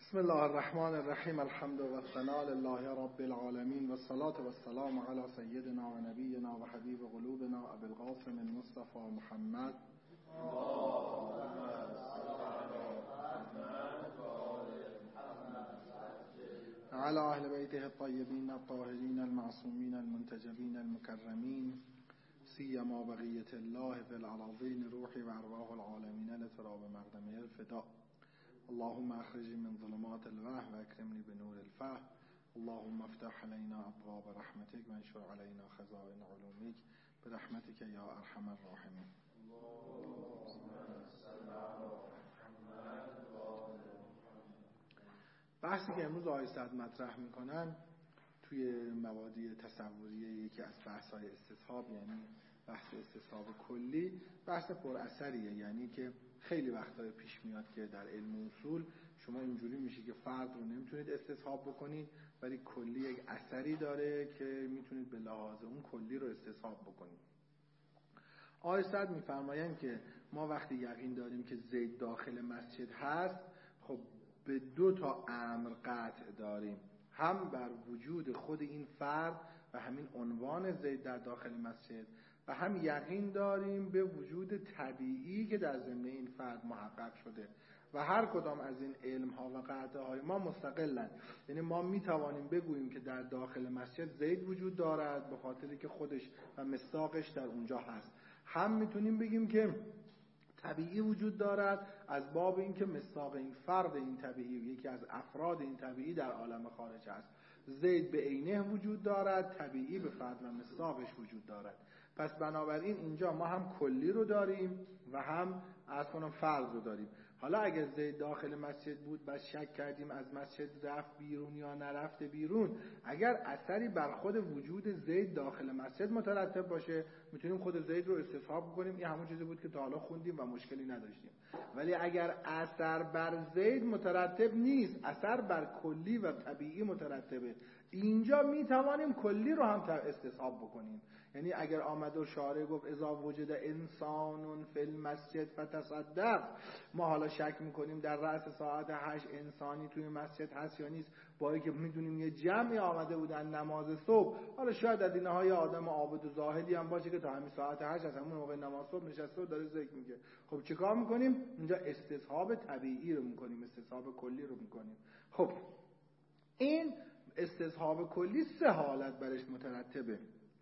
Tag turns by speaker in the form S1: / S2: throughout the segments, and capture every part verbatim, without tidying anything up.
S1: بسم الله الرحمن الرحیم. الحمد و ثنا لله رب العالمین و الصلاة و السلام علی سیدنا و نبینا و حبیب قلوبنا ابی القاسم المصطفى محمد وعلى اهل بیته الطیبین الطاهرین المعصومین المنتجبین المکرمین سیما بقیة الله فی الارضین روحی و ارواح العالمین لتراب مقدمه الفداء. اللهم اخرجني من ظلمات الوهم واكرمني بنور الفهم. اللهم افتح علينا ابواب رحمتك وانشر علينا خزائن علومك برحمتك يا ارحم الراحمين. بحثی که امروز آقای سعد مطرح میکنن توی مبادی تصوریه یکی از بحث‌های استصحاب، یعنی بحث استصحاب کلی، بحث پر اثریه. یعنی که خیلی وقتا پیش میاد که در علم اصول شما اینجوری میشه که فرد رو نمیتونید استصحاب بکنید، ولی کلی یک اثری داره که میتونید به لحاظ اون کلی رو استصحاب بکنید. آقای سعد میفرمایند که ما وقتی یقین داریم که زید داخل مسجد هست، خب به دو تا امر قطع داریم، هم بر وجود خود این فرد و همین عنوان زید در داخل مسجد، و هم یقین داریم به وجود طبیعی که در ضمن این فرد محقق شده. و هر کدام از این علم ها و قاعده های ما مستقلن. یعنی ما می توانیم بگوییم که در داخل مسجد زید وجود دارد به خاطری که خودش و مصداقش در اونجا هست، هم میتونیم بگیم که طبیعی وجود دارد از باب اینکه مصداق این فرد این طبیعی یکی از افراد این طبیعی در عالم خارج است. زید به عینه وجود دارد، طبیعی به فرد و مصداقش وجود دارد. پس بنابراین اینجا ما هم کلی رو داریم و هم از کنم فرد رو داریم. حالا اگر زید داخل مسجد بود و شک کردیم از مسجد رفت بیرون یا نرفته بیرون، اگر اثری بر خود وجود زید داخل مسجد مترتب باشه، میتونیم خود زید رو استصحاب کنیم. این همون چیزی بود که تا حالا خوندیم و مشکلی نداشتیم. ولی اگر اثر بر زید مترتب نیست، اثر بر کلی و طبیعی مترتبه، اینجا میتوانیم کلی رو هم استصحاب بکنیم. یعنی اگر آمد و شارع گفت اذا وجد انسان فی المسجد فتصدق، ما حالا شک میکنیم در رأس ساعت هشت انسانی توی مسجد هست یا نیست، با اینکه میدونیم یه جمعی آمده بودن نماز صبح، حالا شاید از اینها یه آدم عابد و زاهدی هم باشه که تا همین ساعت هشت از همون موقع نماز صبح نشسته و داره ذکر میگه. خب چیکار میکنیم؟ اینجا استصحاب طبیعی رو میکنیم، استصحاب کلی رو میکنیم. خب این استصحاب کلی سه حالت برش مترتبه.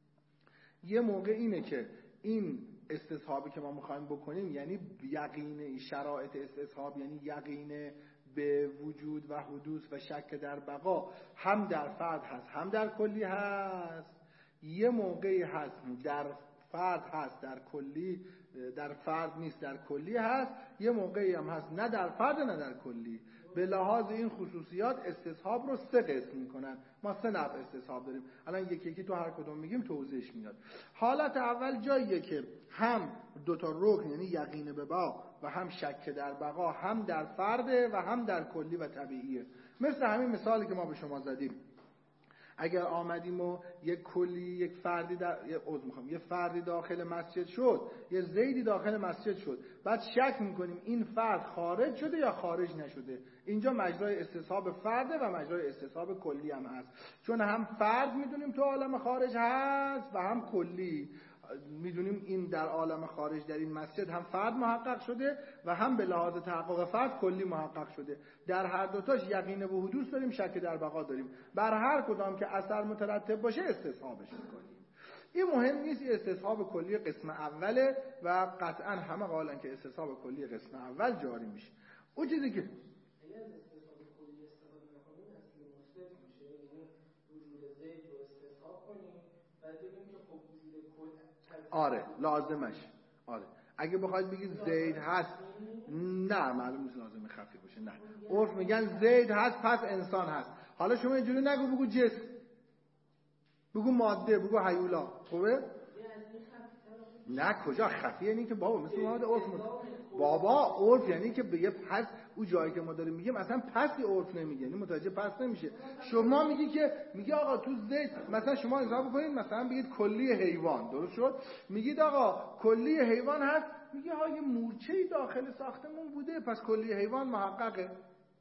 S1: یه موقع اینه که این استصحابی که ما میخوایم بکنیم، یعنی یقین شرایط استصحاب، یعنی یقین به وجود و حدوث و شک در بقا، هم در فرد هست هم در کلی هست. یه موقعی هست در فرد هست در کلی، در فرد نیست در کلی هست. یه موقعی هم هست نه در فرد نه در کلی. به لحاظ این خصوصیات استصحاب رو سه قسم میکنن. ما سه نوع استصحاب داریم، الان یکی یکی تو هر کدوم میگیم توضیحش میاد. حالت اول جاییه که هم دو تا رکن، یعنی یقین به بقا و هم شک در بقا، هم در فرد و هم در کلی و طبیعیه. مثل همین مثالی که ما به شما زدیم. اگر آمدیم و یک کلی یک فردی در یه عضو میخوام یه فردی داخل مسجد شد، یه زیدی داخل مسجد شد، بعد شک میکنیم این فرد خارج شده یا خارج نشده، اینجا مجرای استصحاب فرده و مجرای استصحاب کلی هم هست. چون هم فرد میدونیم تو عالم خارج هست و هم کلی میدونیم این در عالم خارج در این مسجد هم فرد محقق شده و هم به لحاظ تحقق فرد کلی محقق شده. در هر دوتاش یقین به حدوث داریم، شک در بقا داریم. بر هر کدام که اثر مترتب باشه استصحابش میکنیم. این مهم نیست، استصحاب کلی قسم اوله و قطعا همه قائلن که استصحاب کلی قسم اول جاری میشه. اون چیزی که آره لازمش، آره اگه بخواید بگید زید هست، نه معلوم نیست لازمه خفی باشه، نه عرف میگن زید هست پس انسان هست. حالا شما اینجوری نگو، بگو جسم، بگو ماده، بگو هیولا. خوبه؟ نه کجا خفیه؟ یعنی که بابا مثل ما عرف بابا عرف یعنی که به یه پس اون جایی که ما داریم میگیم اصلا پسی عرف نمیگه، یعنی متوجه پس نمیشه. شما میگی که میگی آقا تو زید مثلا شما حساب بکنید مثلا بگید کلی حیوان، درست شد؟ میگید آقا کلی حیوان هست، میگه ها یه مورچه‌ای داخل ساختمون بوده پس کلی حیوان محققه.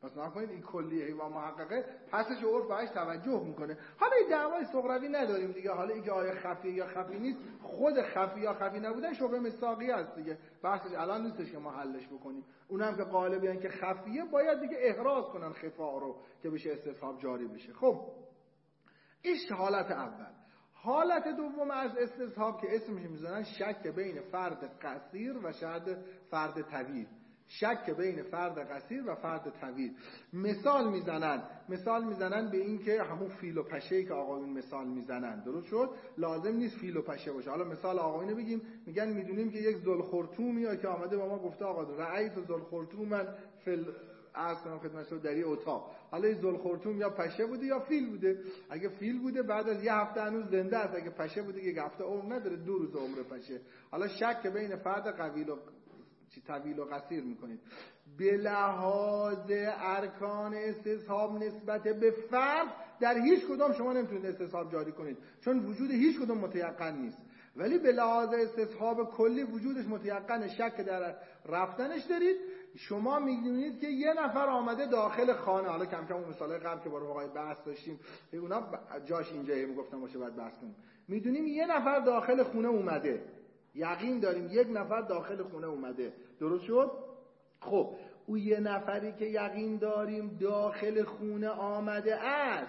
S1: مثلا کنید این کلیه و محققه پسش عرف بهش توجه میکنه. حالا این دعوای صغروی نداریم دیگه. حالا اینکه آیا خفی یا خفی نیست، خود خفی یا خفی نبودن شبهه مصداقی است دیگه، بحثش الان نیستش که ما حلش بکنیم. اونم که غالبا که خفیه باید دیگه احراز کنن خفا رو که بشه استصحاب جاری بشه. خب این حالت اول. حالت دوم از استصحاب که اسمش میذارن شک بین فرد قصیر و شاید فرد طویل. شک بین فرد قصیر و فرد طویل. مثال میزنن مثال میزنن به این که همون فیل و پشه‌ای که آقایون مثال میزنن، درست شد؟ لازم نیست فیل و پشه باشه. حالا مثال آقایون بگیم، میگن میدونیم که یک ذوالخرطومی که آمده با ما گفته آقا رأیت ذوالخرطوما فل از کنم خدمت شما در این اتاق. حالا این ذوالخرطوم یا پشه بوده یا فیل بوده. اگه فیل بوده بعد از یه هفته هنوز زنده است، اگه پشه بوده یک هفته عمر نداره، دو روز عمر پشه. حالا شک بین فرد قویل و طویل و قصیر میکنید. به لحاظ ارکان استصحاب نسبت به فرد در هیچ کدام شما نمیتونید استصحاب جاری کنید، چون وجود هیچ کدام متیقن نیست. ولی به لحاظ استصحاب کلی وجودش متیقن، شک در رفتنش دارید. شما میدونید که یه نفر آمده داخل خانه، حالا کم کم اون مثالای قبل که با رفقای بحث داشتیم اونا جاش اینجایی میگفتم باشه بعد بحث کنیم. میدونیم یه نفر داخل خونه اومده، یقین داریم یک نفر داخل خونه اومده، درست شد؟ خب او یه نفری که یقین داریم داخل خونه آمده است،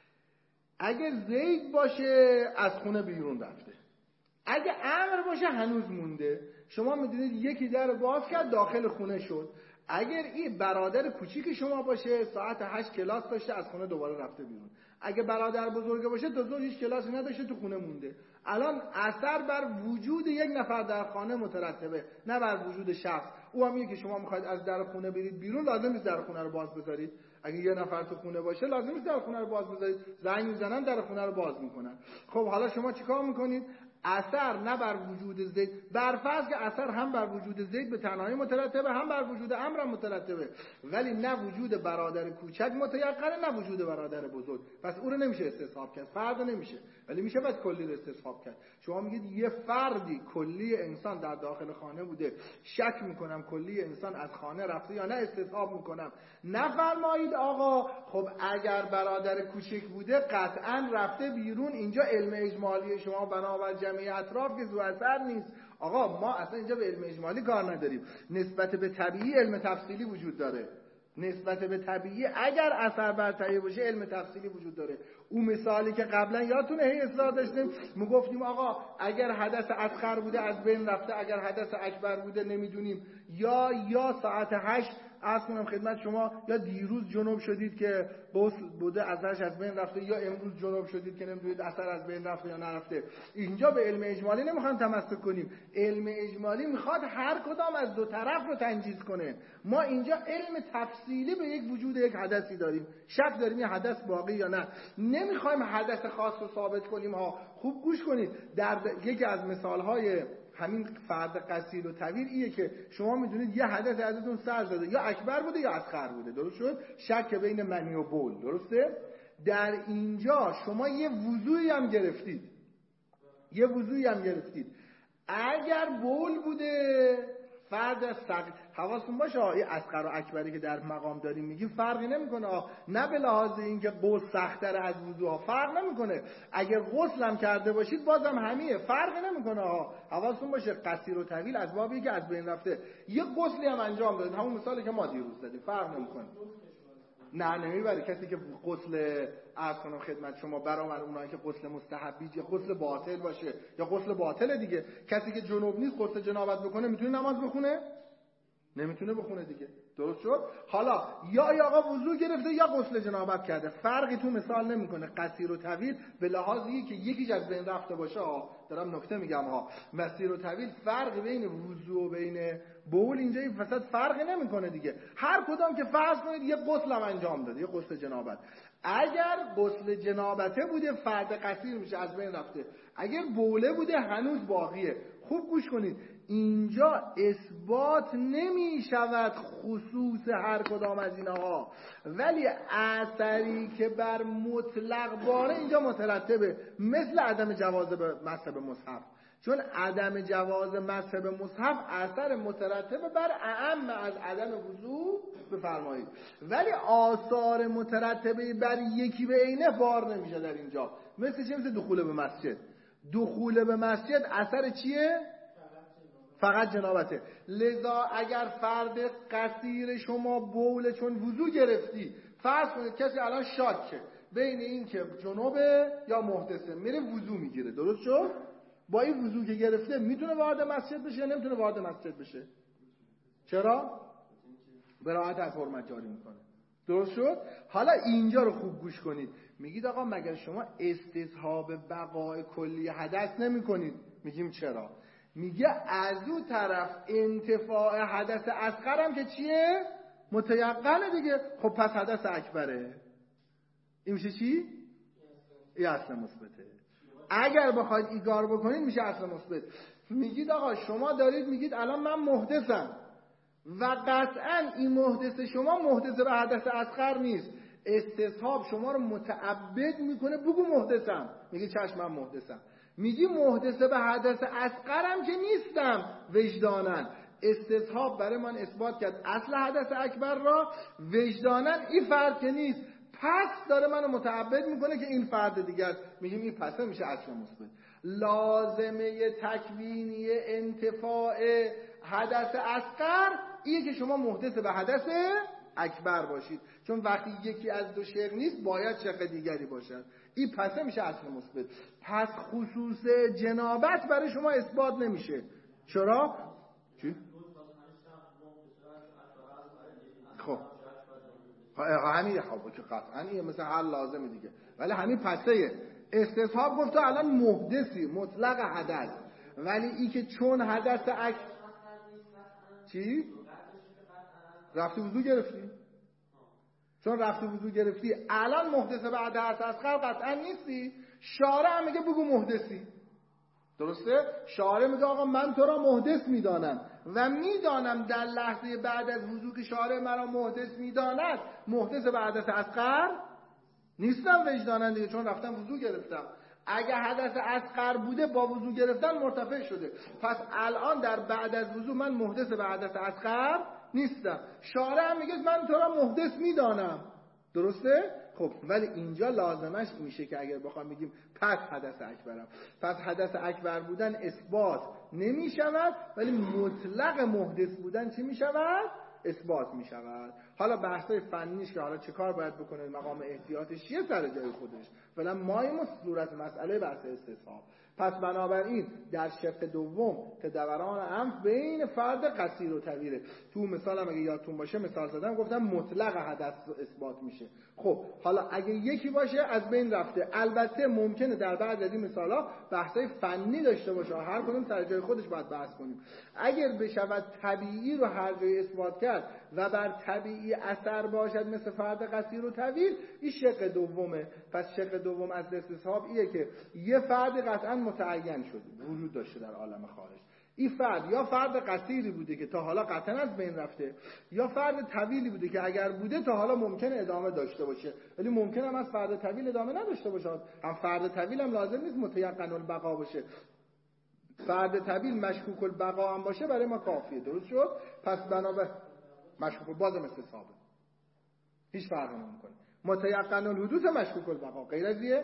S1: اگه زید باشه از خونه بیرون رفته، اگه عمرو باشه هنوز مونده. شما میدونید یکی در باز کرد داخل خونه شد. اگر این برادر کوچیک شما باشه ساعت هشت کلاس داشته از خونه دوباره رفته بیرون. اگه برادر بزرگ باشه تا ظهر هیچ کلاسی نداشته تو خونه مونده. الان اثر بر وجود یک نفر در خانه مترتبه، نه بر وجود شخص. او هم که شما میخواید از در خونه برید بیرون لازم نیست در خونه رو باز بذارید. اگه یه نفر تو خونه باشه لازم نیست در خونه رو باز بذارید، زنگ میزنن در خونه رو باز میکنن. خب حالا شما چیکار میکنید؟ اثر نه بر وجود زید، بر فرض که اثر هم بر وجود زید به تنهایی مترتبه هم بر وجود عمرو مترتبه، ولی نه وجود برادر کوچک متیقنه نه وجود برادر بزرگ، پس او رو نمیشه استصحاب کرد، فرد نمیشه، ولی میشه بعد کلی رو استصحاب کرد. شما میگید یه فردی کلی انسان در داخل خانه بوده، شک میکنم کلی انسان از خانه رفته یا نه استصحاب میکنم. نفرمایید آقا خب اگر برادر کوچک بوده قطعا رفته بیرون، اینجا علم اجمالی شما بنابر جمعی اطراف که زو اثر نیست. آقا ما اصلا اینجا به علم اجمالی کار نداریم، نسبت به طبیعی علم تفصیلی وجود داره. نسبت به طبیعی اگر اثر بر طبیعی باشه علم تفصیلی وجود داره. اون مثالی که قبلا یادتونه هی اصلاح داشتیم میگفتیم آقا اگر حدث اصغر بوده از بین رفته، اگر حدث اکبر بوده نمیدونیم، یا یا ساعت هشت عرض کنم خدمت شما یا دیروز جنوب شدید که غسل بوده ازش از بین رفته، یا امروز جنوب شدید که نمیدونید اثر از بین رفته یا نرفته. اینجا به علم اجمالی نمیخوایم تمسک کنیم، علم اجمالی میخواد هر کدام از دو طرف رو تنجیز کنه. ما اینجا علم تفصیلی به یک وجود یک حدثی داریم، شک داریم یه حدث باقی یا نه، نمیخوایم حدث خاص رو ثابت کنیم ها. خوب گوش کنید، در یکی از مثالهای همین فرد قصیر و طویل ایه که شما میدونید یه حدث ازتون سر زده، یا اکبر بوده یا اصغر بوده، درست شد؟ شک بین منی و بول، درسته؟ در اینجا شما یه وضوعی هم گرفتید، یه وضوعی هم گرفتید. اگر بول بوده فرد سقیم، حواستون باشه این اصغر و اکبری که در مقام داریم میگیم فرقی نمیکنه، نه به لحاظ اینکه غسل سخت‌تر از وضوء ها، فرق نمیکنه. اگر غسل هم کرده باشید بازم همیه، فرقی نمیکنه ها. حواستون باشه قصیر و طویل از بابی که از بین رفته، یه غسلی هم انجام دادید، همون مثالی که ما دیروز دادیم، فرق نمیکنه. نه نمیبره کسی که غسل عرض کنم خدمت شما برابر اونایی که غسل مستحبی یا غسل باطل باشه یا غسل باطل دیگه، کسی که جنوب نیست غسل جنابت بکنه میتونه نماز بخونه؟ نمیتونه بخونه دیگه، درست شد؟ حالا یا یا آقا وضو گرفته یا غسل جنابت کرده، فرقی تو مثال نمیکنه. قصیر و طویل به لحاظی که یکیش از بین رفته باشه ها، دارم نکته میگم ها، قصیر و طویل فرق بین وضو و بین بول اینجا این فساد فرقی نمیکنه دیگه. هر کدام که فرض کنید یه غسل هم انجام داده، یه غسل جنابت، اگر غسل جنابته بوده فرد قصیر میشه از بین رفته، اگر بوله بوده هنوز باقیه. خوب گوش کنید، اینجا اثبات نمی شود خصوص هر کدام از اینها، ولی اثری که بر مطلق باره اینجا مترتبه، مثل عدم جواز به مذهب مصحف. چون عدم جواز مسح به مصحف اثر مترتب بر اعم از عدم وضو بفرمایید، ولی آثار مترتبه بر یکی به عینه بار نمیشه در اینجا. مثل چه؟ مثل دخول به مسجد. دخول به مسجد اثر چیه؟ فقط جنابته. لذا اگر فرد قصیر شما بوله چون وضو گرفتی، فرض کنید کسی الان شاکه بین این که جنوبه یا محدثه، میره وضو میگیره، درست شد؟ با این وضو که گرفته میتونه وارد مسجد بشه یا نمیتونه وارد مسجد بشه؟ چرا؟ براحت از حرمت جاری میکنه، درست شد؟ حالا اینجا رو خوب گوش کنید. میگید آقا مگر شما استصحاب بقای کلی حدث نمی کنید؟ میگیم چرا؟ میگه از اون طرف انتفاع حدث اصغر هم که چیه؟ متیقنه دیگه. خب پس حدث اکبره. این میشه چی؟ این اصل مثبته. اگر بخواید ایگار بکنید میشه اصل مثبت. میگید آقا شما دارید میگید الان من محدثم و قطعا این محدث شما محدث به حدث اصغر نیست. استصحاب شما رو متعبد میکنه بگو محدثم. میگی چشم من محدثم. میگی محدث به حدث اصغرم که نیستم وجدانن. استصحاب برای من اثبات کرد اصل حدث اکبر را، وجدانن این فرد که نیست، پس داره منو متعبد میکنه که این فرد دیگر. میگیم این پسه میشه اصل مثبت. لازمه تکوینی انتفاع حدث اصغر اینه که شما محدث به حدث اکبر باشید، چون وقتی یکی از دو شق نیست باید شق دیگری باشد. این پسه میشه اصل مثبت. پس خصوص جنابت برای شما اثبات نمیشه. چرا؟ چی؟ خب همین خب که قطعا این مثل حل لازمه دیگه، ولی همین پسه استصحاب گفت تو الان محدثی مطلق حدث، ولی این که چون حدث اک چی؟ رفتی وضو گرفتی؟ چون رفتی وضو گرفتی الان محدث به حدث اصغر قطعا نیستی. شارع هم میگه بگو محدثی، درسته؟ شارع میگه آقا من تو را محدث میدانم و میدانم در لحظه بعد از وضو که شارع مرا محدث میداند محدث به حدث اصغر نیستم وجدانن دیگه، چون رفتم وضو گرفتم. اگه حدث اصغر بوده با وضو گرفتن مرتفع شده، پس الان در بعد از وضو من محدث به حدث اصغر نیستم. شارع هم میگه من تو را محدث میدانم، درسته؟ خب ولی اینجا لازمش میشه که اگر بخوام بگیم پس حدث اکبرم، پس حدث اکبر بودن اثبات نمیشود، ولی مطلق محدث بودن چی میشود؟ اثبات میشود. حالا بحثای فنیش که حالا چه کار باید بکنه مقام احتیاطش چیه سر جای خودش، فعلا مایم صورت مسئله بحث استصحاب. پس بنابراین در شق دوم که دوران انف بین فرد قصیر و طویله. تو مثالم اگه یادتون باشه مثال زدم گفتم مطلق حدث اثبات میشه. خب حالا اگه یکی باشه از بین رفته. البته ممکنه در بعض از این مثالا بحثای فنی داشته باشه، هر کدوم سر جای خودش باید بحث کنیم. اگر بشود طبیعی رو هر جای اثبات کرد و بر طبیعی اثر باشد مثل فرد قصیر و طویل، این شق دومه. پس شق دوم از استصحاب ایه که یه فرد قطعا متعین شده وجود داشته در عالم خارج. این فرد یا فرد قصیری بوده که تا حالا قطعا از بین رفته، یا فرد طویلی بوده که اگر بوده تا حالا ممکنه ادامه داشته باشه، ولی ممکنه هم از فرد طویل ادامه نداشته باشه. هم فرد طویل هم لازم نیست متیقن البقا باشه. فرد طویل مشکوک البقا هم باشه برای ما کافیه، درست شد؟ پس بنابر مشکوک بازم استصحابه، هیچ فرقی نمیکنه. متیقن الحدوث مشکوک البقا غیر ازیه.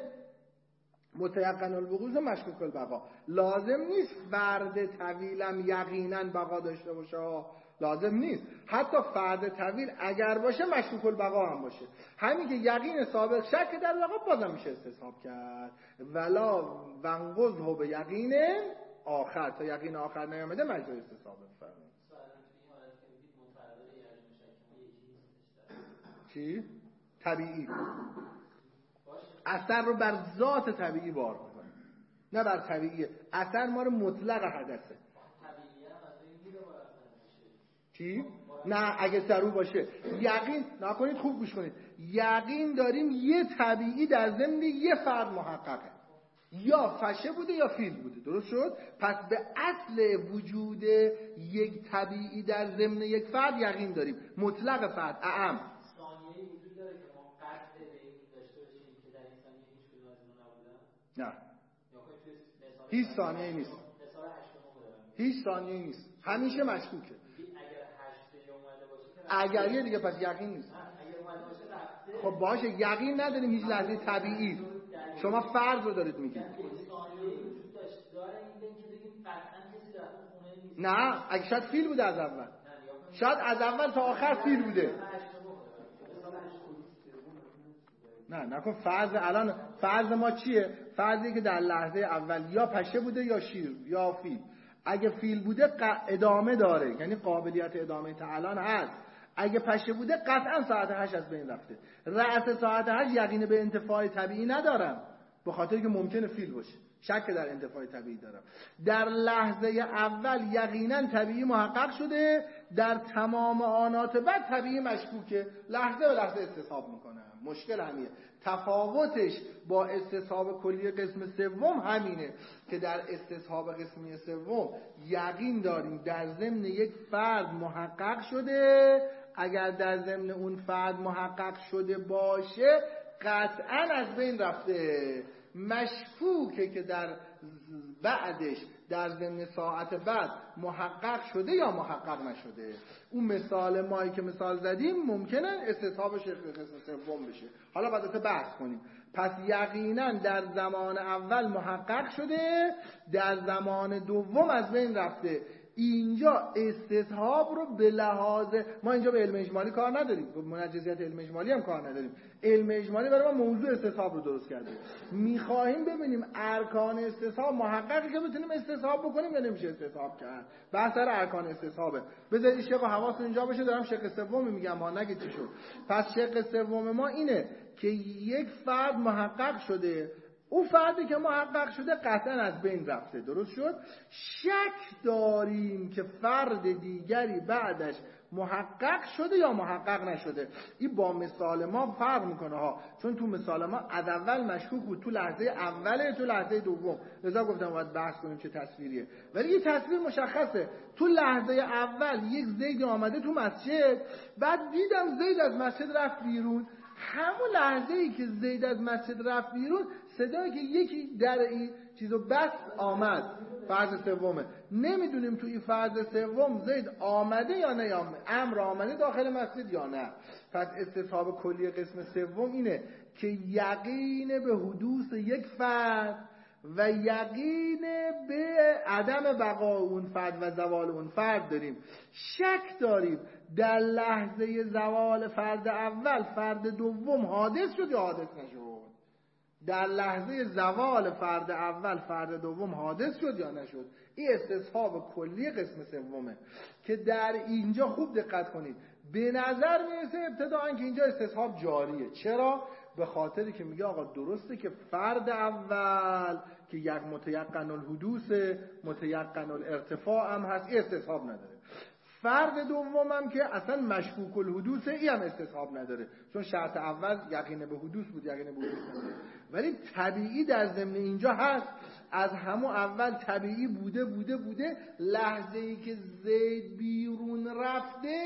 S1: متیقن الوقوع مشکوک البقا لازم نیست فرد طویلم یقینا بقا داشته باشه، لازم نیست. حتی فرد طویل اگر باشه مشکوک البقا هم باشه. همین که یقین سابق شک در بقا بازم میشه استصحاب کرد. ولا ونقضه به یقین آخر، تا یقین آخر نیامده مجرای استصحاب بفرمایید. چی؟ طبیعی اثر رو بر ذات طبیعی بار میکنه، نه بر طبیعیه. اثر ما رو مطلق حدثه. چی؟ نه اگه سرو باشه یقین نکنید، خوب گوش کنید. یقین داریم یه طبیعی در ضمن یه فرد محققه، یا فشه بوده یا فیل بوده، درست شد؟ پس به اصل وجود یک طبیعی در ضمن یک فرد یقین داریم، مطلق فرد اعم. نه هیچ ثانیه‌ای نیست. هیچ ثانیه نیست، همیشه مشکوکه. اگر یه دیگه پس یقین نیست. خب باشه یقین نداریم هیچ لحظه طبیعی. شما فرض رو دارید میگید. نه اگه شاید فیل بوده از اول، شاید از اول تا آخر فیل بوده. نه نکن فرض. الان فرض ما چیه؟ فرضی که در لحظه اول یا پشه بوده یا شیر یا فیل. اگه فیل بوده ادامه داره، یعنی قابلیت ادامه تا الان هست. اگه پشه بوده قطعا ساعت هشت از بین رفته. رأس ساعت هشت یقین به انتفاع طبیعی ندارم، به خاطر که ممکنه فیل باشه، شک در انتفاع طبیعی دارم. در لحظه اول یقینا طبیعی محقق شده، در تمام آنات بعد طبیعی مشکوکه. لحظه به لحظه استصحاب میکنم. مشکل همیه. تفاوتش با استصحاب کلی قسم سوم همینه که در استصحاب قسمی سوم یقین داریم در ضمن یک فرد محقق شده. اگر در ضمن اون فرد محقق شده باشه قطعا از بین رفته. مشکوکه که در بعدش در ضمن ساعت بعد محقق شده یا محقق نشده. اون مثال مایی که مثال زدیم ممکنه استصحابش قسم سوم بشه. حالا بعد بحث کنیم. پس یقینا در زمان اول محقق شده، در زمان دوم از بین رفته. اینجا استصحاب رو به لحاظ ما اینجا به علم اجمالی کار نداریم، به منجزیت علم اجمالی هم کار نداریم. علم اجمالی برای ما موضوع استصحاب رو درست کرده. میخواهیم ببینیم ارکان استصحاب محققی که بتونیم استصحاب بکنیم یا نمیشه استصحاب کرد. بحث سر ارکان استصحابه. بذارید شق و حواس اینجا باشه. دارم شق سوم میگم ها، نگید چی شد. پس شق سوم ما اینه که یک فرد محقق شده، اون فردی که محقق شده قطعا از بین رفته. درست شد؟ شک داریم که فرد دیگری بعدش محقق شده یا محقق نشده. این با مثال ما فرق میکنه ها، چون تو مثال ما از اول مشکوک بود، تو لحظه اوله، تو لحظه دوم. لذا گفتم باید بحث کنیم چه تصویریه. ولی این تصویر مشخصه. تو لحظه اول یک زید آمده تو مسجد، بعد دیدم زید از مسجد رفت بیرون. همون لحظه ای که زید از مسجد رفت بیرون صدایی که یکی در این چیزو بس آمد. فرض سومه. نمیدونیم تو این فرض سوم زید آمده یا نه، یا امر آمده داخل مسجد یا نه. پس استصحاب کلی قسم سوم اینه که یقین به حدوث یک فرد و یقین به عدم بقای اون فرد و زوال اون فرد داریم. شک داریم در لحظه زوال فرد اول فرد دوم حادث شد یا حادث نشد. در لحظه زوال فرد اول فرد دوم حادث شد یا نشد. این استصحاب کلی قسم سومه که در اینجا خوب دقت کنید. به نظر میرسه ابتداً که اینجا استصحاب جاریه. چرا؟ به خاطری که میگه آقا درسته که فرد اول که یک متیقن الحدوث متیقن الارتفاع هم هست، این استصحاب نداره. فرد دوم هم که اصلا مشکوک الحدوث، این هم استصحاب نداره، چون شرط اول یقین به حدوث بود، یقین به حدوث نداره. ولی طبیعی در ضمن اینجا هست. از همون اول طبیعی بوده بوده بوده لحظه ای که زید بیرون رفته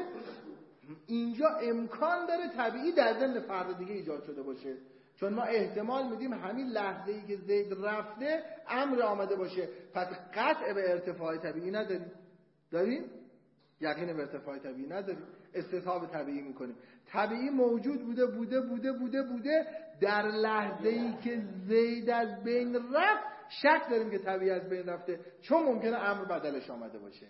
S1: اینجا امکان داره طبیعی در ضمن فرد دیگه ایجاد شده باشه، چون ما احتمال میدیم همین لحظه ای که زید رفته امر آمده باشه. پس قطع به ارتفاع طبیعی نداریم. داریم؟ یقین به ارتفاع طبیعی نداریم. استصحاب طبیعی میکنیم. طبیعی موجود بوده بوده بوده بوده بوده در لحظه ای که زید از بین رفت شک داریم که طبیعی از بین رفته، چون ممکنه امر بدلش آمده باشه.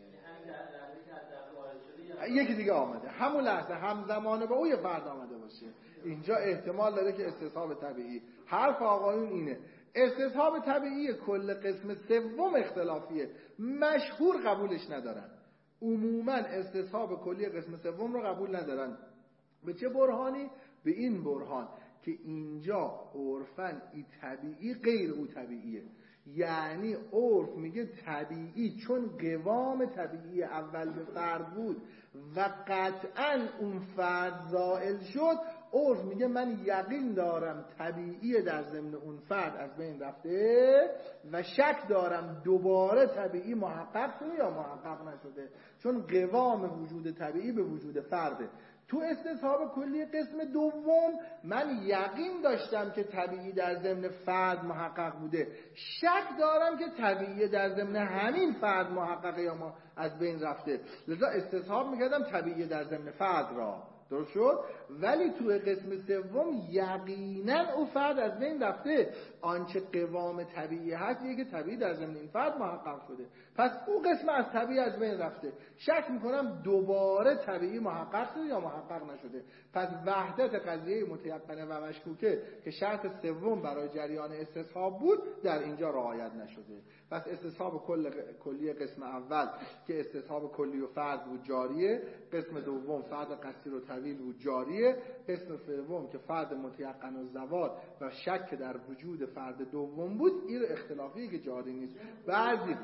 S1: یکی دیگه آمده همون لحظه همزمانه با اون یه فرد آمده باشه. اینجا احتمال داره که استصحاب طبیعی. حرف آقایون اینه استصحاب طبیعی کل قسم سوم اختلافیه، مشهور قبولش ندارن. عموما استصحاب کلی قسم سوم رو قبول ندارن. به چه برهانی؟ به این برهان که اینجا عرفاً ای طبیعی غیر او طبیعیه. یعنی عرف میگه طبیعی چون قوام طبیعی اول به فرد بود و قطعاً اون فرد زائل شد، عرف میگه من یقین دارم طبیعی در ضمن اون فرد از بین رفته و شک دارم دوباره طبیعی محقق شده یا محقق نشده، چون قوام وجود طبیعی به وجود فرده. تو استصحاب کلی قسم دوم من یقین داشتم که طبیعی در ضمن فرد محقق بوده، شک دارم که طبیعی در ضمن همین فرد محققه یا ما از بین رفته، لذا استصحاب میکردم طبیعی در ضمن فرد را. درست شد؟ ولی تو قسم سوم یقینا او فرد از بین رفته، آنچه قوام طبیعی هست یه که طبیعی در ضمن این فرد محقق شده، پس او قسم از طبیعی از بین رفته. شک میکنم دوباره طبیعی محقق شده یا محقق نشده. پس وحدت قضیه متیقنه و مشکوکه که شرط سوم برای جریان استصحاب بود در اینجا رعایت نشده. پس استصحاب کل کلی قسم اول که استصحاب کلی و فرد بود جاریه، قسم دوم فرد قصیر و طویل بود جاریه، قسم سوم که فرد متیقن و زوال و شک در وجود فرد دوم بود این اختلافیه که جاری نیست. بعضی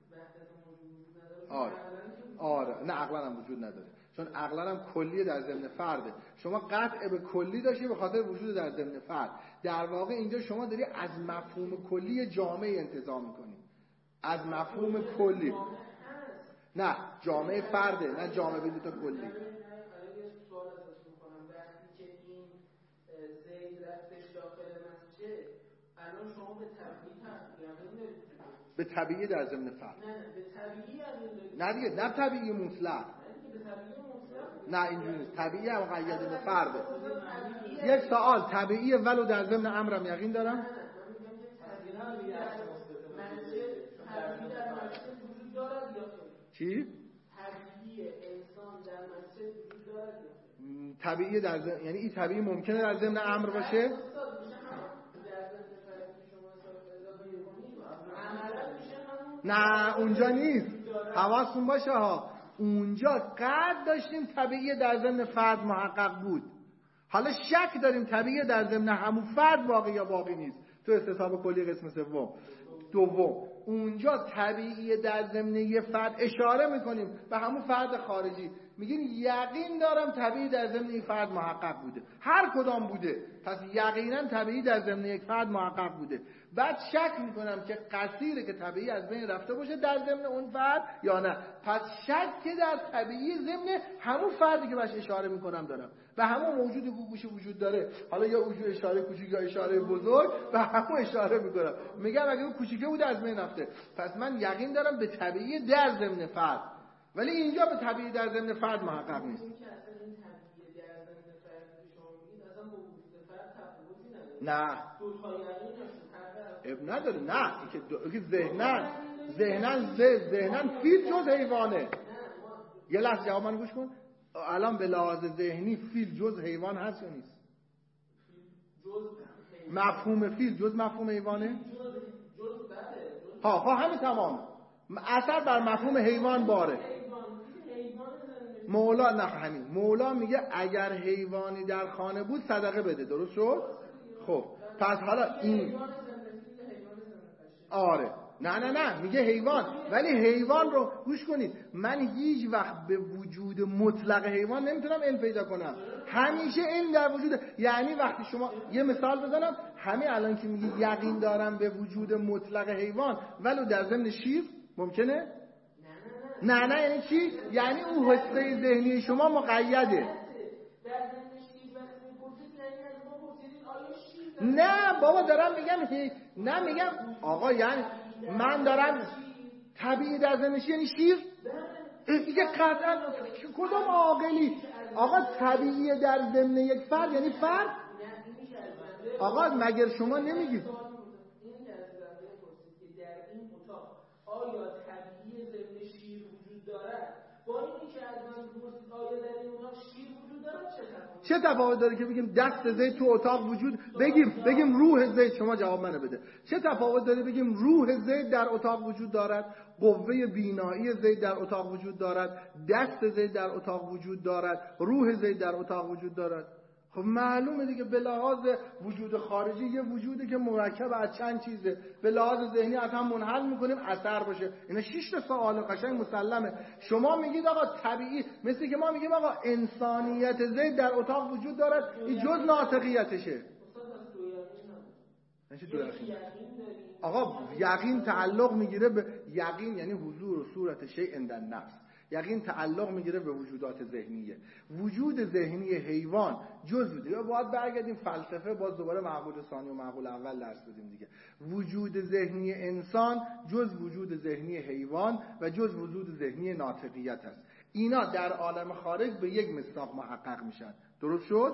S1: آره آره نه عقلا هم وجود نداره، چون عقلا هم کلیه در ضمن فرده. شما قطع به کلی داشتی به خاطر وجود در ضمن فرد، در واقع اینجا شما داری از مفهوم کلی جامعه انتزاع میکنی، از مفهوم کلی. نه جامعه فرده، نه جامعه بدون تا کلی. به طبیعی در ضمن فرد نه دیگه، نه طبیعی مطلق، نه اینجوری نیست. طبیعی هم مقید به فرده. یک سوال، طبیعی ولو در ضمن امرم یقین دارم؟ چی؟ طبیعی انسان در مسجد وجود دارد؟ طبیعی در ضمن یعنی این طبیعی ممکنه در ضمن امر باشه؟ نه اونجا نیست، حواستون باشه ها، اونجا قد داشتیم طبیعی در ضمن فرد محقق بود، حالا شک داریم طبیعی در ضمن همون فرد باقی یا باقی نیست. تو استصحاب کلی قسم سوم دوم اونجا طبیعی در ضمن یه فرد اشاره میکنیم به همون فرد خارجی، میگین یقین دارم طبیعی در ضمن این فرد محقق بوده، هر کدام بوده، پس یقینا طبیعی در ضمن یک فرد محقق بوده. بعد شک میکنم که قصیره که طبیعی از بین رفته باشه در ضمن اون فرد یا نه، پس شک که در طبیعی ضمن همون فردی که بهش اشاره میکنم دارم، به همون موجود گوگوش وجود داره، حالا یا وجود اشاره کوچیک یا اشاره بزرگ، به همون اشاره میکنم، میگم اگه اون کوچیکه بوده از بین رفته، پس من یقین دارم به طبیعی در ضمن فرد، ولی اینجا به طبیعی در ضمن فرد محقق نیست. نه اب نداره، نه اینکه ذهنن ذهنن ذهنن فیل جز حیوانه. یه لحظه جواب من گوش کن، الان به لحاظ ذهنی فیل جز حیوان هست یا نیست؟ مفهوم فیل جز مفهوم حیوانه؟ ها ها همین تمام، اثر بر مفهوم حیوان باره. مولا نه همین مولا میگه اگر حیوانی در خانه بود صدقه بده، درست شد؟ خب پس حالا این آره نه نه نه میگه حیوان، ولی حیوان رو گوش کنید، من هیچ وقت به وجود مطلق حیوان نمیتونم علم پیدا کنم، همیشه علم در وجود. یعنی وقتی شما یه مثال بزنم، همین الان که میگی یقین دارم به وجود مطلق حیوان ولو در ضمن شیر ممکنه؟ نه نه یعنی چی؟ یعنی اون حسه ذهنی شما مقیده. نه بابا دارم میگم، نه میگم آقا یعنی من دارم طبیعی در ضمن شیر یعنی شیر دیگه قطعا کدوم عاقلی آقا طبیعی در ضمن یک فرد یعنی فرد؟ آقا مگر شما نمیگید آیا طبیعی ضمن شیر وجود دارد؟ با اینی که از من بپرسید آیا در این اتاق شیر وجود دارد چه تفاوت؟ چه تفاوت داره که بگیم دست زید تو اتاق وجود، بگیم بگیم روح زید، شما جواب منو بده، چه تفاوت داره بگیم روح زید در اتاق وجود دارد، قوه بینایی زید در اتاق وجود دارد، دست زید در اتاق وجود دارد، روح زید در اتاق وجود دارد؟ خب معلومه دیگه به لحاظ وجود خارجی یه وجودی که مرکب از چند چیزه، به لحاظ ذهنی از هم منحل میکنیم اثر باشه. اینا شش تا سوال قشنگ مسلمه. شما میگید آقا طبیعی، مثل که ما میگیم آقا انسانیت زید در اتاق وجود دارد، این جز ناطقیتشه. آقا یقین تعلق میگیره به یقین، یعنی حضور و صورت شیء عند النفس، یقین تعلق میگیره به وجودات ذهنیه. وجود ذهنی حیوان جز وجود، یا باید برگردیم فلسفه باز دوباره معقول ثانی و معقول اول درس بدیم دیگه. وجود ذهنی انسان جز وجود ذهنی حیوان و جز وجود ذهنی ناطقیت است. اینا در عالم خارج به یک مصداق محقق میشن. درست شد؟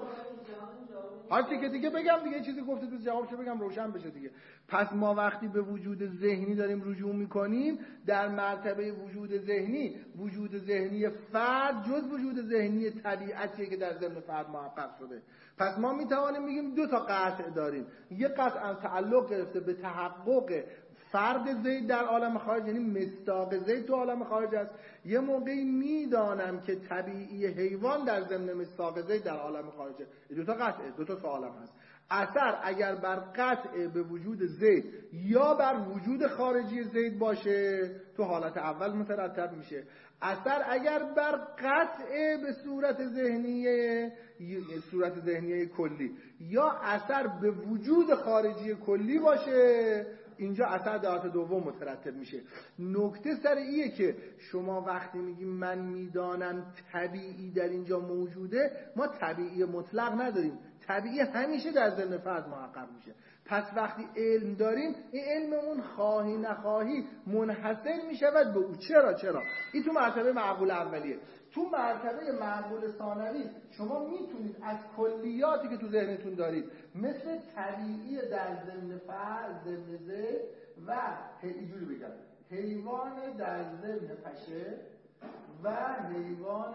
S1: هر که دیگه بگم دیگه چیزی گفته تو جوابشو بگم روشن بشه دیگه. پس ما وقتی به وجود ذهنی داریم رجوع میکنیم، در مرتبه وجود ذهنی، وجود ذهنی فرد جز وجود ذهنی طبیعتیه که در ضمن فرد محقق شده. پس ما میتوانیم بگیم دو تا قطع داریم. یک قطع تعلق گرفته به تحقق فرد زید در عالم خارج، یعنی مصداق زید تو عالم خارج است. یه موقعی میدانم که طبیعی حیوان در ضمن مصداق زید در عالم خارجه. دو تا قطعه، دو تا سوالم هست. اثر اگر بر قطع به وجود زید یا بر وجود خارجی زید باشه تو حالت اول مترتب میشه. اثر اگر بر قطع به صورت ذهنیه صورت ذهنیه کلی یا اثر به وجود خارجی کلی باشه، اینجا اثر در حالت دوم مترتب میشه. نکته سر ایه که شما وقتی میگیم من میدانم طبیعی در اینجا موجوده، ما طبیعی مطلق نداریم. طبیعی همیشه در ضمن فرد محقق میشه. پس وقتی علم داریم، این علممون خواهی نخواهی منحصر میشود به او. چرا؟ چرا؟ این تو مرتبه معقول اولیه. تو مرتبه معقول ثانوی شما میتونید از کلیاتی که تو ذهنتون دارید مثل طبیعی در ضمن فرد، ضمن ذهن و اینجوری بگم حیوان در ضمن پشه و حیوان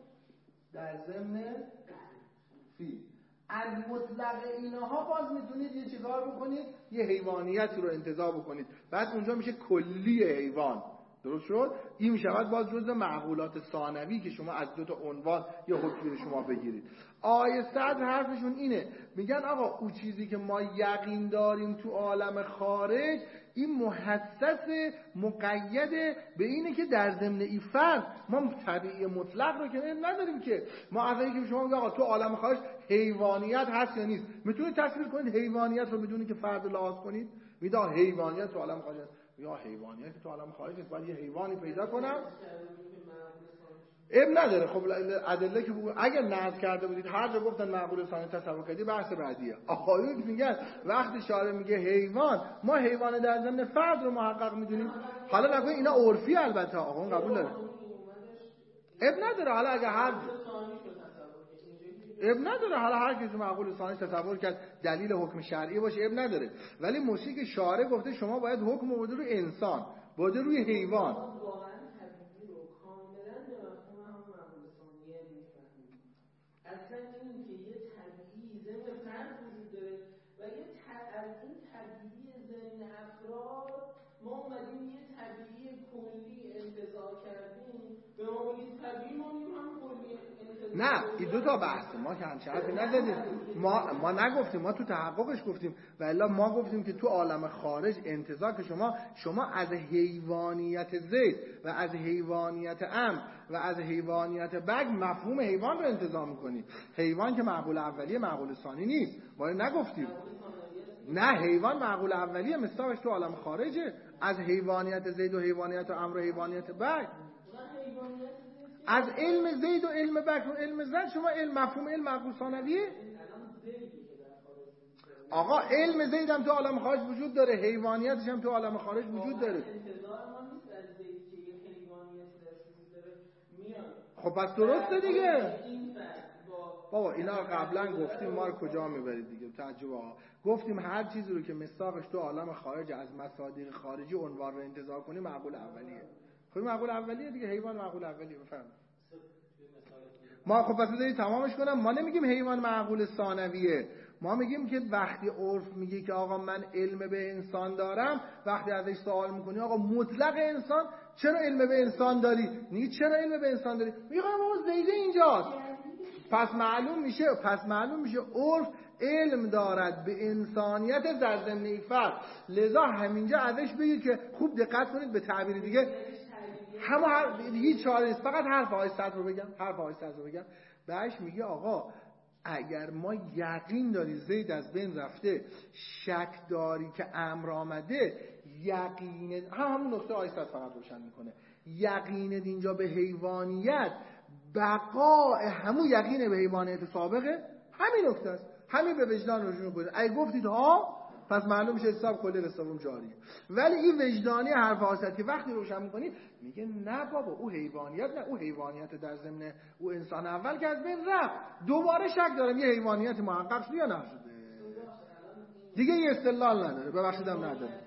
S1: در ضمن فیل، از مطلق اینها باز میتونید یه چیکار بکنید؟ یه حیوانیت رو انتزاع بکنید. بعد اونجا میشه کلی حیوان. درست شد؟ این میشود باز جزء معقولات ثانوی که شما از دو تا عنوان یا حکمی شما بگیرید. آیه صدر حرفشون اینه، میگن آقا اون چیزی که ما یقین داریم تو عالم خارج این محسس مقید به اینه که در ضمن این فرد ما طبیعی مطلق رو که نداریم. که ما از اینکه شما میگه آقا تو عالم خارج حیوانیت هست یا نیست، میتونید تصویر کنید حیوانیت رو بدون که فرد رو لحاظ کنید؟ میگه حیوانیت تو عالم خارج هست. یا حیوانیت که تو عالم خارج نیست، باید یه حیوانی پیدا کنم. اب نداره. خب ادله که اگر نقد کرده بودید هر جا گفتن معقول ثانی تصور کردی بحث بعدیه. آقایون میگن وقتی شارع میگه حیوان، ما حیوان در ضمن فرد رو محقق میدونیم. حالا نگو اینا عرفی، البته آقایون قبول داره. اب نداره. حالا اگه هر اب نداره، حالا هر کسی معقول ثانی تصور کرد دلیل حکم شرعی باشه اب نداره. ولی موشی که شارع گفته شما باید حکم بده روی انسان، بده روی حیوان.
S2: اصلا این که یه طبیعی ضمن فرد وجود داره و یه از این طبیعی ضمن افراد ما اومدیم یه طبیعی کلی انتزاع کردیم، به ما بگید طبیعی ما میگیم هم کلی انتزاع.
S1: نه این دو تا بحثه، ما که همچه حرفی نزدیم. ما ما نگفتیم، ما تو تحققش گفتیم و الا ما گفتیم که تو عالم خارج انتزاع که شما شما از حیوانیت زید و از حیوانیت امر و از حیوانیت بگ مفهوم حیوان رو انتزاع میکنید. حیوان که معقول اولیه معقول ثانی نیست، ما نگفتیم. نه حیوان معقول اولیه، مصداقش تو عالم خارجه. از حیوانیت زید و حیوانیت امر و حیوانیت بگ، از علم زید و علم بگ و علم زید شما علم مفهوم علم معقول ثانویه. آقا علم زید هم تو عالم خارج وجود داره، حیوانیتش هم تو عالم خارج وجود داره. خب پس درسته دیگه. بابا اینا قبلا گفتیم، ما رو کجا میبرید دیگه؟ تعجب آقا. گفتیم هر چیزی رو که مصداقش تو عالم خارج از مصادیق خارجی عنوان رو انتزاع کنی معقول اولیه. خب معقول اولیه دیگه، حیوان معقول اولیه. بفهم ما. خب پس بذارید تمامش کنم. ما نمیگیم حیوان معقول ثانویه، ما میگیم که وقتی عرف میگه که آقا من علم به انسان دارم، وقتی ازش سوال میکنی آقا مطلق انسان چرا علم به انسان داری؟ میگه چرا علم به انسان داری؟ میگه آقا زیده اینجاست. پس معلوم میشه پس معلوم میشه عرف علم دارد به انسانیت در ضمن فرد. لذا همینجا ازش بگید که خوب دقت کنید به تعبیر دیگه، همه هر هیچ چاره نیست، فقط حرف آیه صد رو بگم حرف آیه صد رو بگم بهش میگه آقا اگر ما یقین داری زید از بین رفته، شک داری که امر آمده، یقین هم همون نقطه آیه صد فقط روشن میکنه. یقین اینجا به حیوانیت بقاء همون یقین به حیوانیت سابقه، همین نکته است. همین به وجدان رجوع کنید. اگه گفتید ها، پس معلوم میشه حساب کلی قسم جاریه. ولی این وجدانی حرف واسطی وقتی روشن میکنید میگه نه بابا، او حیوانیت نه، او حیوانیت در ضمن او انسان اول که از بین رفت. دوباره شک دارم یه حیوانیت محقق شده یا نشده. دیگه یه استدلال نداره، ببخشیدم نداره.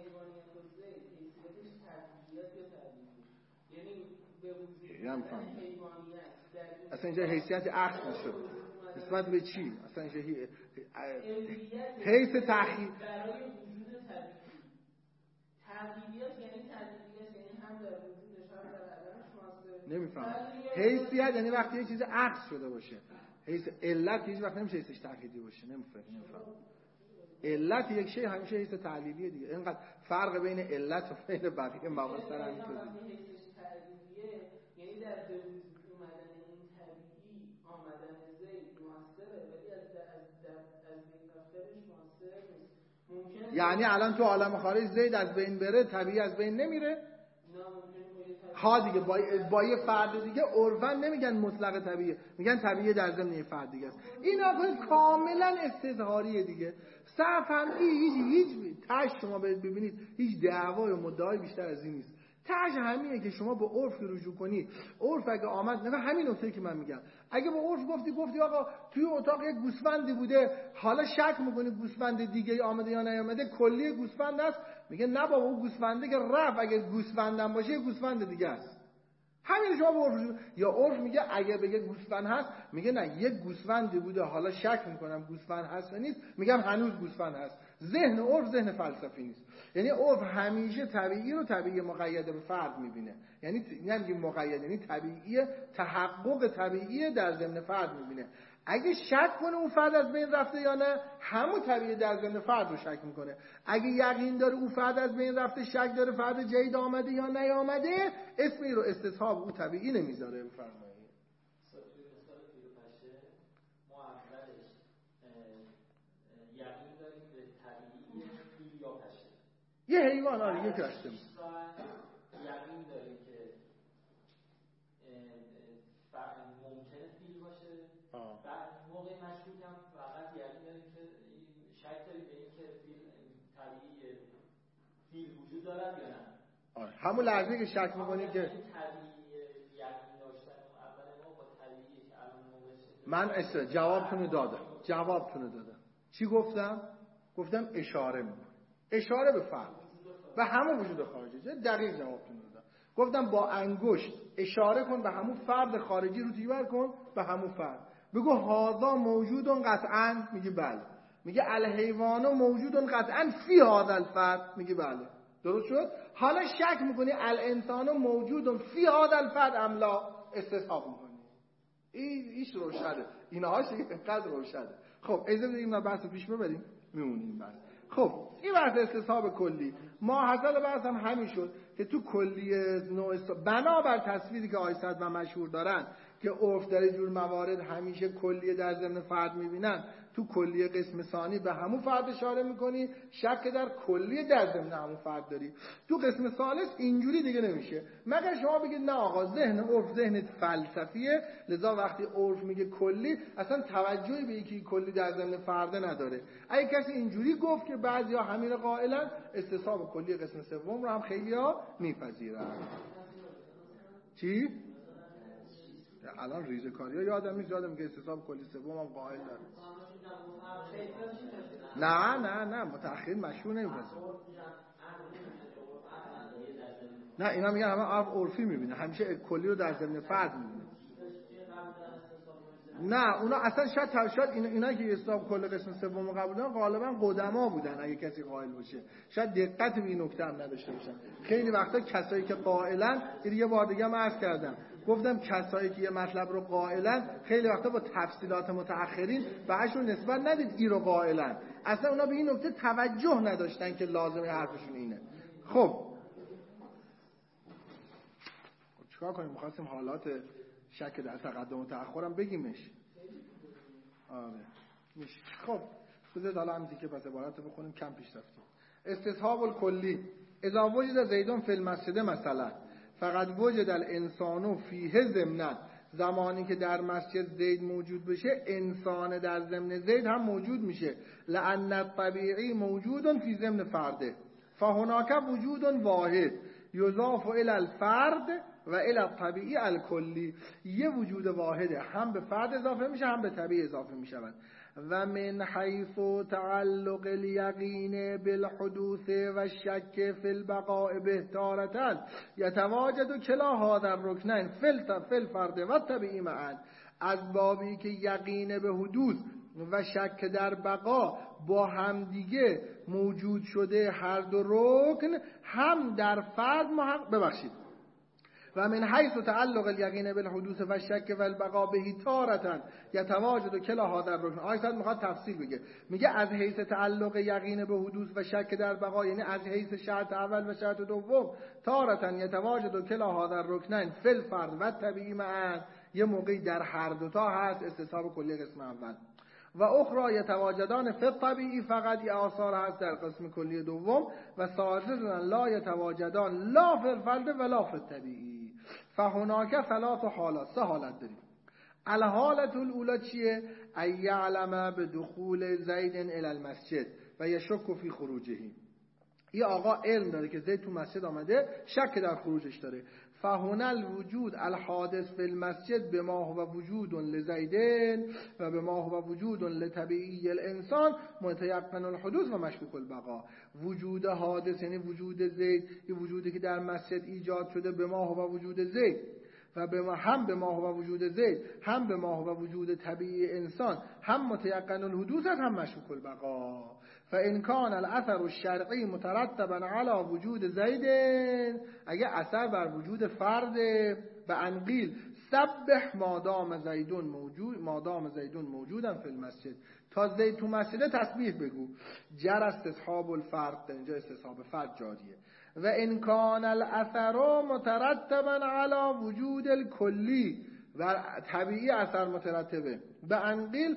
S1: یعنی اصلا اینجا حیثیت عقل نشد. نسبت به چی؟ اصلا اینجا هی... حیث تحقیق
S2: برای وجود طبیعی. طبیعیت یعنی طبیعیت یعنی هم در وجودش هم در عدمش ماست.
S1: نمیفهم. حیثیت یعنی وقتی یه چیز عقل شده باشه. حیث علت هیچ وقت نمیشه حیثش تحقیقی باشه. نمیفهم. نمیفهم. علت یک شی همیشه حیث تعلیلیه دیگه. اینقدر فرق بین علت و بین بقیه مواد سر همین توضیح.
S2: یعنی در به وجود اومدن این طبیعی آمدن زید موثره، ولی از از از بین رفتنش موثر نیست. ممکنه
S1: یعنی الان تو عالم خارج زید از بین بره، طبیعی از بین نمیره؟
S2: نه ممکنه
S1: ها دیگه با با یه فرد دیگه عرفاً نمیگن مطلق طبیعی، میگن طبیعی در ضمن یه فرد دیگه است. اینا کاملا استظهاریه دیگه. صرف هم هیچ هیچ تاش شما ببینید هیچ دعوای و مدعای بیشتر از این نیست. تاش همینه که شما به عرف رجوع کنی. عرف اگه آمد، نه همین نکته که من میگم، اگه به عرف گفتی گفتی آقا توی اتاق یک گوسفندی بوده، حالا شک میکنی گوسفند دیگه آمده یا نیامده، کلی گوسفند است، میگه نه بابا اون گوسفنده که رفت، اگه گوسفندم باشه یه گوسفند دیگه است. همین شما به عرف رجوع. یا عرف میگه اگه بگه گوسفند هست، میگه نه یک گوسفندی بوده، حالا شک میکنم گوسفند هست یا نیست، میگم هنوز گوسفند هست. ذهن عرف ذهن فلسفی نیست. یعنی عرف همیشه طبیعی رو طبیعی مقید به فرد میبینه. یعنی نمیگیم مقید، یعنی طبیعی تحقق طبیعی در ضمن فرد میبینه. اگه شک کنه اون فرد از بین رفته یا نه، همون طبیعی در ضمن فرد رو شک میکنه. اگه یقین داره اون فرد از بین رفته، شک داره فرد جدید آمده یا نیامده، اسمی رو استصحاب او طبیعی نمیذاره. بفرمایید. یه حیوان آره یک رشته
S3: یقین داریم که ممکنه فیل باشه. بعد موقع مشکوک هم فقط یقین داریم که شک داریم به این که فیل طبیعی فیل وجود دارد یا نه.
S1: آره همون لحظه که شک می‌کنی که
S3: طبیعی یقین داشتن اول ما با طبیعی که الان موقعش
S1: من است جوابتون دادم. جوابتون دادم. چی گفتم؟ گفتم اشاره می‌کنم. اشاره به فرد و همون وجود خارجی. دقیق جوابتون دادم. گفتم با انگشت اشاره کن به همون فرد خارجی رو تیبر کن به همون فرد. بگو هذا موجودون قطعاً، میگی بله. میگه الحیوان موجودون قطعاً فی هذا الفرد، میگی بله. درست شد؟ حالا شک میکنی الانسان موجودون فی هذا الفرد ام لا، استصحاب میکنی. این ایش روشنه. اینهاش اینقدر روشنه. خب اجازه بدید ما بحث پیش ببریم، میمونیم بعد. خب این بحث استصحاب کلی ماحصل بحث هم همین شد که تو کلی نوع بنابر تصویری که آیسد و مشهور دارن که عرف در جور موارد همیشه کلی در ضمن فرد میبینن، تو کلی قسم ثانی به همون فرد اشاره میکنی، شک در کلی در ضمن همون فرد داری. تو قسم ثالث اینجوری دیگه نمیشه، مگر شما بگید نه آقا ذهن عرف ذهن فلسفیه، لذا وقتی عرف میگه کلی اصلا توجهی به اینکه کلی در ضمن فرد نداره. اگه کسی اینجوری گفت که بعضیا همین قائلن، استصحاب کلی قسم سوم رو هم خیلیا میپذیرن. چی؟ الان ریزه کاری ها یادم نیست، یادم که استصحاب کلی سوم هم قائل داره. نه نه نه متأخرین مشهور نمیپذیرن. نه اینا میگن همه عرف عرفی میبینه، همیشه کلی رو در ضمن فرد میبینه. نه اونا اصلا شاید شاید اینا, اینا که استصحاب کل قسم سوم قبول دارن غالبا قدما بودن. اگه کسی قائل باشه شاید دقت به این نکته هم نداشته باشن. خیلی وقتا کسایی که قائلن، یه بار دیگه هم عرض کردم، گفتم کسایی که یه مطلب رو قائلن خیلی وقتا با تفصیلات متأخرین بهشون نسبت ندید ای رو قائلن، اصلا اونا به این نکته توجه نداشتن که لازمه حرفشون اینه. خب چیکار کنیم؟ می‌خواستیم حالات شک در تقدم و تأخرم بگیمش. آره میشه. خب بذارید حالا همین که پس عبارت رو بخونیم، کم پیش رفتیم. استصحاب الکلی اذا وجد زیدون فی المسجد مثلا، فقط وجد الانسان فیه ضمنا، زمانی که در مسجد زید موجود بشه انسان در ضمن زید هم موجود میشه. لأن الطبیعی موجود فی ضمن فرده فهناک وجود واحد یضاف الی الفرد و الی الطبیعی الکلی. یه وجود واحده، هم به فرد اضافه میشه هم به طبیعی اضافه میشود. و من حیث تعلق الیقین بالحدوث و شک فی البقاء به تارة یتواجد کلا هذا الرکنین فی الفرد و الطبیعی معا. از بابی که یقین به حدوث و شک در بقا با هم دیگه موجود شده، هر دو رکن هم در فرد محقق ببخشید و من حیث تعلق الیقین بالحدوث و شک و البقاء به تارة یتواجد کلا هذا الرکن. آیت میخواد تفصیل بگه، میگه از حیث تعلق یقین به حدوث و شک در بقا، یعنی از حیث شرط اول و شرط دوم، تارة یتواجد کلا هذا الرکنین فی الفرد و طبیعی معا، یه موقعی در هر دوتا هست استصحاب کلی قسم اول، و اخرى یتواجدان فی الطبیعی، فقط یه آثار هست در قسم کلی دوم، و ثالثا لا یتواجدان لا فی الفرد ولا فی الطبیعی. فهناک ثلاث حالات، سه حالت داریم. الحالت الاولی چیه؟ ای یعلم بدخول زید الی المسجد و یشک فی خروجه. یه آقا علم داره که زید تو مسجد آمده، شک در خروجش داره. فهنا الوجود الحادث فی المسجد بما هو وجود لزیدین و بما هو وجود لطبیعی الانسان متیقن الحدوث و مشکوک البقا. وجود حادث یعنی وجود زید، یه وجودی که در مسجد ایجاد شده، بما هو وجود زید و به هم به ما هو وجود زید، هم به ما هو وجود طبیعی انسان، هم متیقن الحدوث است هم مشکوک البقا. فإن كان الاثر الشرعی مترتبا علی وجود زید، اگه اثر بر وجود فرد، به انقیل سبح مادام زیدون موجود مادام زیدون موجودن فی المسجد، تا زید تو مسجد تسبیح بگو. جر استصحاب الفرد، در اینجا استصحاب فرد جاریه. و ان کان الاثر مترتبا علی وجود الکلی، و طبیعی اثر مترتبه، به انقیل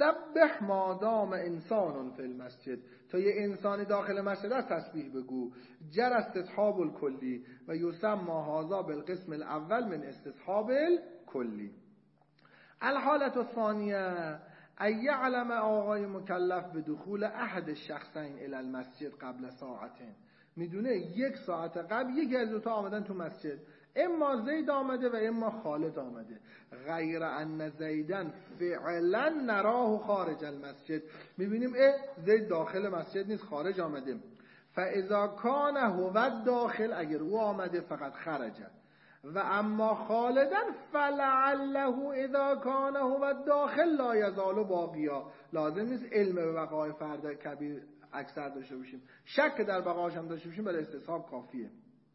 S1: سبح مادام انسان فی المسجد، تا یه انسانی داخل مسجد است تسبیح بگو. جر استصحاب الکلی و یسمى هذا بالقسم الاول من استصحاب الکلی. الحالت الثانیه ای یعلم آقای مکلف به دخول احد الشخصین الی المسجد قبل ساعتین. میدونه یک ساعت قبل یکی از دوتا آمدن تو مسجد، اما زید آمده و اما خالد آمده. غیر ان زیدن فعلا نراه خارج المسجد، میبینیم اه زید داخل مسجد نیست، خارج آمده. فاذا کان هو داخل، اگر او آمده فقط خرجه. و اما خالدن فلعله اذا کان هو داخل لا یزال باقیا. لازم نیست علم به بقای فرد کبیر اکثر داشته باشیم، شک در بقاش هم داشته باشیم، برای استصحاب کافیه.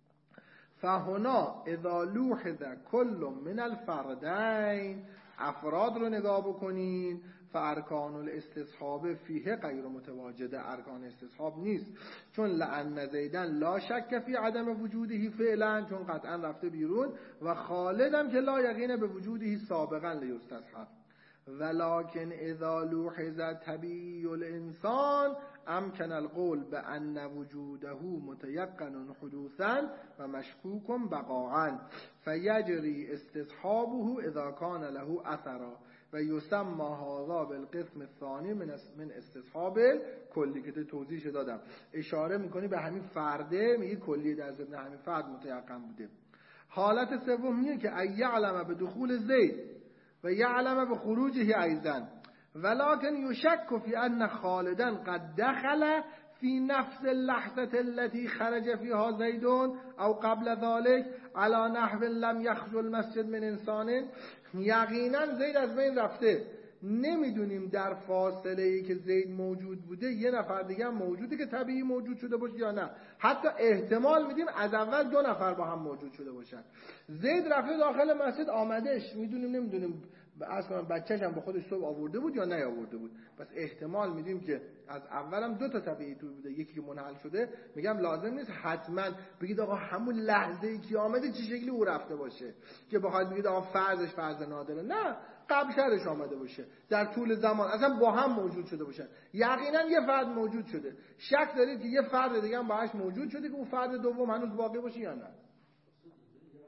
S1: فهنا اذا لوحظ کل من الفردین، افراد رو نگاه بکنین، فارکان الاستصحاب فیه غیر متواجده، ارکان استصحاب نیست، چون لأن زیدن لا شک فی عدم وجودهی فعلا، چون قطعا رفته بیرون، و خالدم که لا یقین به وجودهی سابقا لیستصحب. ولكن اذا لوحظ طبیعی الانسان امکن القول بان وجوده متيقن حدوثا و مشکوک بقاعا فیجری استصحابه اذا کان له اثرا و یسمى هذا بالقسم الثانی من استصحاب کلی، که توضیحش دادم. اشاره میکنی به همین فرده، میگه کلی در ضمن همین فرد متيقن بوده. حالت سوم میگه که یعلم به دخول زید و یعلم به خروجه ایضا، ولكن یشک فی ان خالدا قد دخل فی نفس اللحظه التي خرج فيها زید او قبل ذلك على نحو لم يخرج المسجد من انسان. یقینا زید از بین رفته، نمیدونیم در فاصله ای که زید موجود بوده یه نفر دیگه هم موجوده که طبیعی موجود شده باشه یا نه. حتی احتمال میدیم از اول دو نفر با هم موجود شده باشن. زید رفته داخل مسجد، آمدهش میدونیم نمیدونیم، اصلا بچه‌ش هم با خودش صبح آورده بود یا نیاورده بود، پس احتمال میدیم که از اولم دو تا طبیعی تو بوده، یکی که منحل شده. میگم لازم نیست حتما بگید آقا همون لحظه ای که آمده چه شکلی او رفته باشه که بخواید بگید آقا فرضش فرض نادره. نه، قبل شرش آمده باشه، در طول زمان اصلا با هم موجود شده باشن. یقینا یه فرد موجود شده، شک دارید که یه فرد دیگه هم باهاش موجود شده که اون فرد دوم هنوز باقی باشه یا نه؟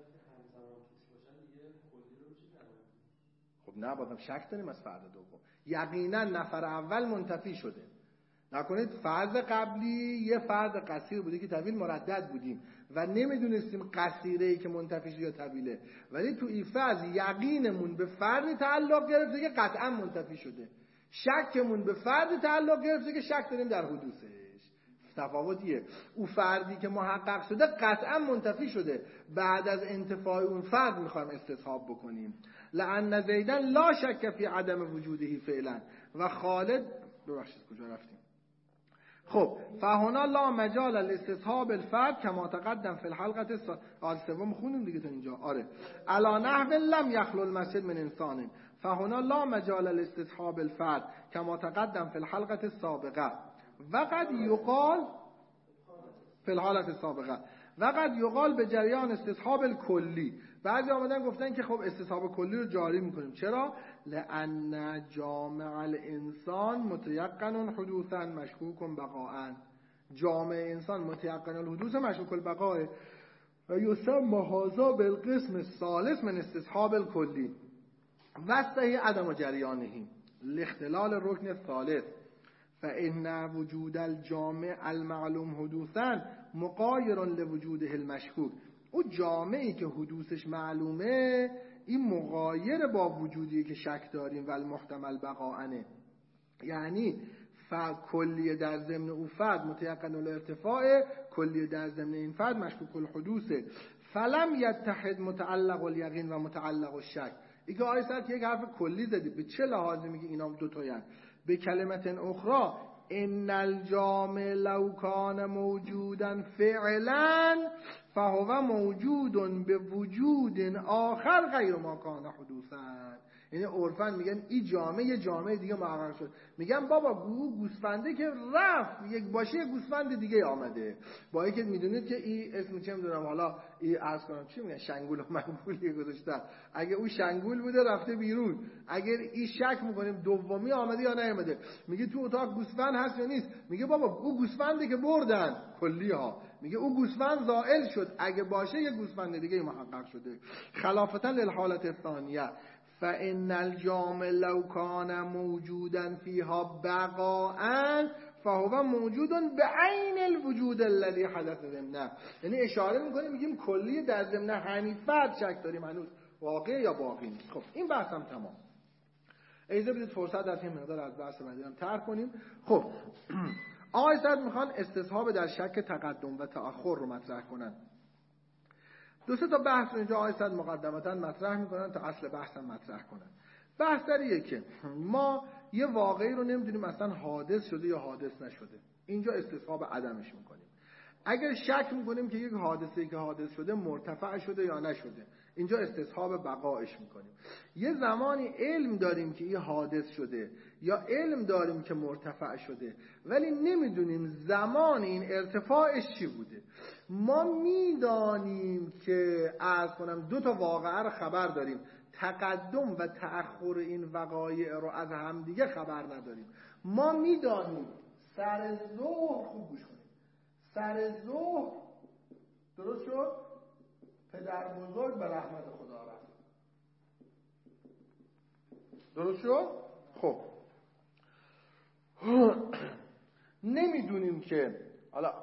S1: خب نه، بازم شک داریم از فرد دوم. یقینا نفر اول منتفی شده. نکنید فرض قبلی یه فرد قصیر بوده که طویل مردد بودیم و نمیدونستیم قصیره‌ای که منتفی شده یا طویله، ولی تو این فرض یقینمون به فرد تعلق گرفته که قطعا منتفی شده، شکمون به فرد تعلق گرفته که شک داریم در حدوثش. تفاوتیه. او فردی که محقق شده قطعا منتفی شده، بعد از انتفاع اون فرد میخوایم استصحاب بکنیم. لأن زیدن لا شک فی عدم وجوده فعلا و خالد ببخشید کجا رفتیم؟ خب فهنا لا مجال لاستصحاب الفرد کما تقدم فی الحلقه السوم خوندیم دیگه تا اینجا. آره علی نحو لم یخلو المسجد من انسان فهنا لا مجال لاستصحاب الفرد کما تقدم فی الحلقه السابقه و قد یقال فی الحالت السابقه و قد یقال به جریان استصحاب الکلی. بعضی آمدن گفتن که خب استصحاب کلی رو جاری میکنیم. چرا؟ لأن جامع الانسان متیقن حدوثا مشکوک بقاء. جامع انسان متیقن الحدوث مشکوک البقاء و یسمى هذا بالقسم الثالث من استصحاب الکلی و صحیح عدم جریانه لاختلال الرکن الثالث فإن وجود الجامع المعلوم حدوثا مغایر لوجوده المشکوک. او جامعی که حدوثش معلومه این مغایر با وجودی که شک داریم و المحتمل بقاءنه، یعنی کلیه در ضمن او فرد متیقن الارتفاع، کلیه در ضمن این فرد مشکوک الحدوثه. فلم یتحد متعلق الیقین و متعلق الشک. این که آیه سر که یک حرف کلی زدی، به چه لحاظی میگه اینا دو تاین؟ به کلمت اخرى ان الجامع لو کان موجودا فعلا فهو موجود به وجود آخر غیر ما کان حدوثا. یعنی عرفاً میگن این جامعه یه جامعه دیگه محقق شد. میگن بابا گو گوسفنده که رفت یک باشه یه گوسفند دیگه آمده، با اینکه میدونید که این اسم چه میدونم حالا این عرض کنم چی میگن شنگول و منگولی گذاشتن. اگه اون شنگول بوده رفته بیرون، اگر این شک میکنیم دومی آمده یا نیامده. میگه تو اتاق گوسفند هست یا نیست؟ میگه بابا او گوسفنده که بردن کلی ها. میگه او گوسفند زائل شد، اگه باشه یه گوسفند دیگه محقق شده. خلافتا للحالت الثانیه فإن الجامع لو كان موجودا فيها بقاء فهو موجود بعین الوجود الذي حدث ضمنه. یعنی اشاره میکنیم میگیم کلی در ضمن همین فرد شک داریم هنوز واقع یا باقی نیست. خب این بحث هم تمام. اجازه بدید فرصت در این مقدار از بحث بعدی هم طرح کنیم. خب آقای صاحب میخوان استصحاب در شک تقدم و تأخر رو مطرح کنن. دو سه تا بحث اینجا آقای صاحب مقدمتا مطرح میکنن تا اصل بحث هم مطرح کنن. بحث دریه که ما یه واقعی رو نمیدونیم اصلا حادث شده یا حادث نشده، اینجا استصحاب عدمش میکنیم. اگر شک میکنیم که یک حادثه‌ای که حادث شده مرتفع شده یا نشده، اینجا استصحاب بقایش میکنیم. یه زمانی علم داریم که این حادث شده یا علم داریم که مرتفع شده، ولی نمیدونیم زمان این ارتفاعش چی بوده. ما میدانیم که عرض کنم دو تا واقعه رو خبر داریم، تقدم و تأخر این وقایع رو از همدیگه خبر نداریم. ما میدانیم سر ظهر، خوب گوش کنید، سر ظهر درست شد پدر بزرگ به رحمت خدا رفت، درست شد؟ خب نمیدونیم که حالا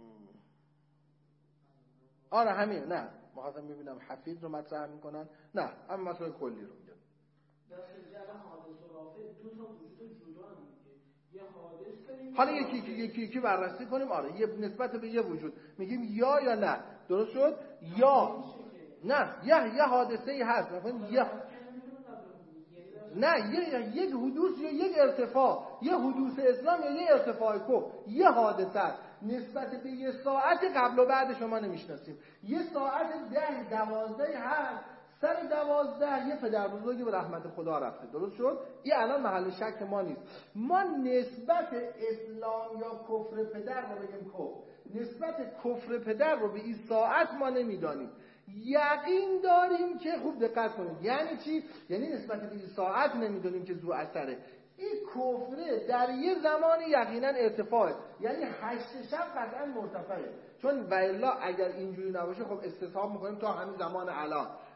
S1: آره همین نه مخاطب میبینم حفیظ رو مطرح میکنن، نه اما مسئله کلی رو میگن.
S2: در جلال حادث و رافع دو تا وجود جدا میگه، یه حادث داریم
S1: حالا یکی یکی یکی یکی بررسی کنیم. آره یه نسبت به یه وجود میگیم یا یا نه، درست شد؟ یا نه یه یه حادثه ای هست مثلا یه نه یه یک حدوث یا یک ارتفاع، یه حدوث اسلام یا یه ارتفاع کفر، یه حادثه است. نسبت به یه ساعت قبل و بعد شما نمیشناسیم. یه ساعت ده دوازده هست، سر دوازده یه پدر بزرگی به رحمت خدا رفته، درست شد؟ این الان محل شک ما نیست. ما نسبت اسلام یا کفر پدر رو بگیم کفر، نسبت کفر پدر رو به این ساعت ما نمیدانیم. یقین داریم که خوب دقت کنید یعنی چی؟ یعنی نسبت به این ساعت نمیدونیم که ذو اثره. این کفره در یه زمان یقینا ارتفاعه، یعنی هشت شب قطعا مرتفعه. چون والا اگر اینجوری نباشه خب استصحاب میکنیم تا همین زمان الان،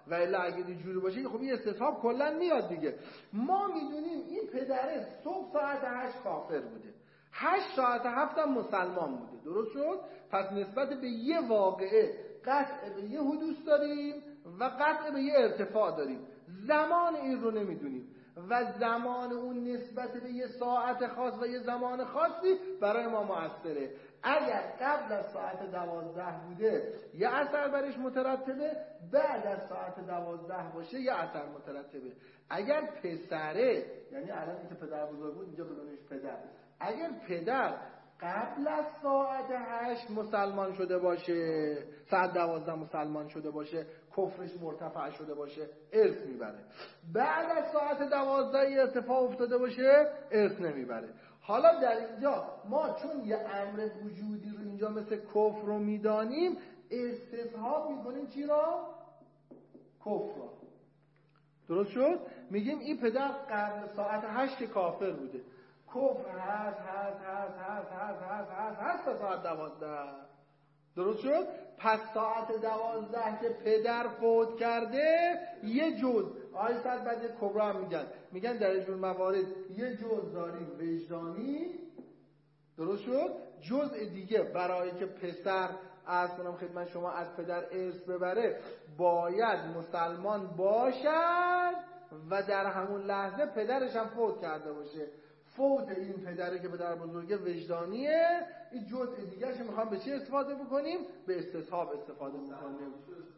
S1: و الا اگه اینجوری باشه خب این استصحاب کلا میاد دیگه. ما میدونیم این پدره صبح ساعت هشت کافر بوده، هشت ساعت هفت هم مسلمان بوده، درست شد؟ پس نسبت به یه واقعه قطع به یه حدوث داریم و قطع به یه ارتفاع داریم، زمان این رو نمیدونیم و زمان اون نسبت به یه ساعت خاص و یه زمان خاصی برای ما مؤثره. اگر قبل از ساعت دوازده بوده یه اثر برش مترتبه، بعد از ساعت دوازده باشه یه اثر مترتبه. اگر پسره، یعنی الان این که پدر بزرگ بود اینجا بگنش پدر، اگر پدر قبل از ساعت هشت مسلمان شده باشه، ساعت دوازده مسلمان شده باشه، کفرش مرتفع شده باشه، ارث میبره. بعد از ساعت دوازده ارتفاع افتاده باشه، ارث نمیبره. حالا در اینجا ما چون یه امر وجودی رو اینجا مثل کفر رو میدانیم، استصحاب میکنیم چی را؟ کفر را. درست شد؟ میگیم این پدر قبل ساعت هشت کافر بوده، کفر هست هست هست هست هست هست هست هست تا ساعت دوازده. درست شد؟ پس ساعت دوازده که پدر فوت کرده یه جز آیه صد بعد کبرا هم میگن میگن در جور موارد یه جز داریم وجدانی، درست شد؟ جزء دیگه برای که پسر از کنم خدمت شما از پدر ارث ببره باید مسلمان باشد و در همون لحظه پدرش هم فوت کرده باشه. فوت این پدره که پدر بزرگه وجدانیه. این جزء دیگه ش میخوام به چی استفاده بکنیم؟ به استصحاب استفاده بکنیم.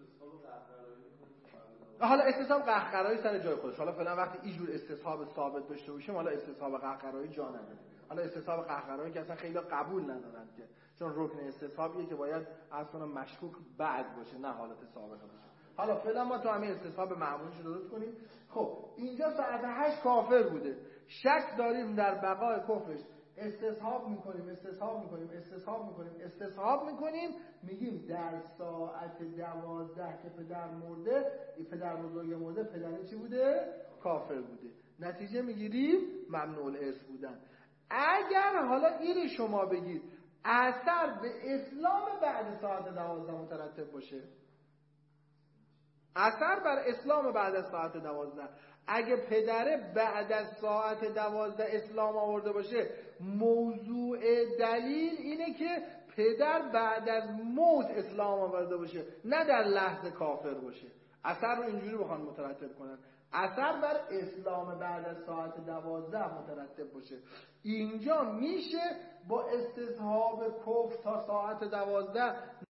S1: حالا استصحاب قهقرایی سر جای خودش. حالا فعلا وقتی اینجور استصحاب ثابت داشته باشیم، حالا استصحاب قهقرایی جا نداره. حالا استصحاب قهقرایی که اصلا خیلی قبول ندارن که، چون رکن استصحابیه که باید اصلا مشکوک بعد باشه، نه حالت سابقه باشه. حالا فعلا ما تو همین استصحاب معمولیش رو درست کنیم. خب اینجا ساعت هشت کافر بوده، شک داریم در بقای کفرش، استصحاب میکنیم استصحاب میکنیم استصحاب میکنیم استصحاب میکنیم میگیم در ساعت دوازده که پدر مرده، این پدر بزرگ مرده، پدر چی بوده؟ کافر بوده. نتیجه میگیریم ممنوع الارث بودن. اگر حالا این شما بگید اثر به اسلام بعد ساعت دوازده مترتب باشه، اثر بر اسلام بعد از ساعت دوازده، اگه پدره بعد از ساعت دوازده اسلام آورده باشه، موضوع دلیل اینه که پدر بعد از موت اسلام آورده باشه، نه در لحظه کافر باشه. اثر رو اینجوری بخوان مترتب کنن، اثر بر اسلام بعد از ساعت دوازده مترتب باشه. اینجا میشه با استصحاب کفر تا ساعت دوازده